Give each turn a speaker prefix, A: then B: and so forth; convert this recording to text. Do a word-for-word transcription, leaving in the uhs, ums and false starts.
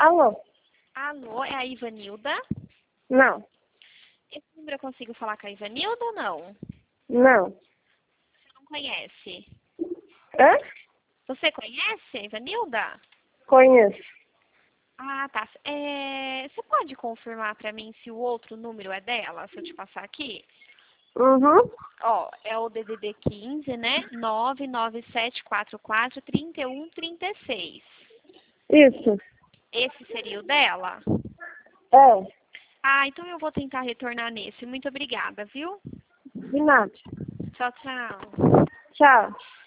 A: Alô?
B: Alô, é a Ivanilda?
A: Não.
B: Esse número eu consigo falar com a Ivanilda ou não?
A: Não.
B: Você não conhece?
A: Hã?
B: Você conhece a Ivanilda?
A: Conheço.
B: Ah, tá. É, você pode confirmar pra mim se o outro número é dela, se eu te passar aqui?
A: Uhum.
B: Ó, é o D D D quinze, né? nove nove sete quatro quatro, três um três seis.
A: Isso.
B: Esse seria o dela?
A: É.
B: Ah, então eu vou tentar retornar nesse. Muito obrigada, viu?
A: De nada.
B: Tchau, tchau.
A: Tchau.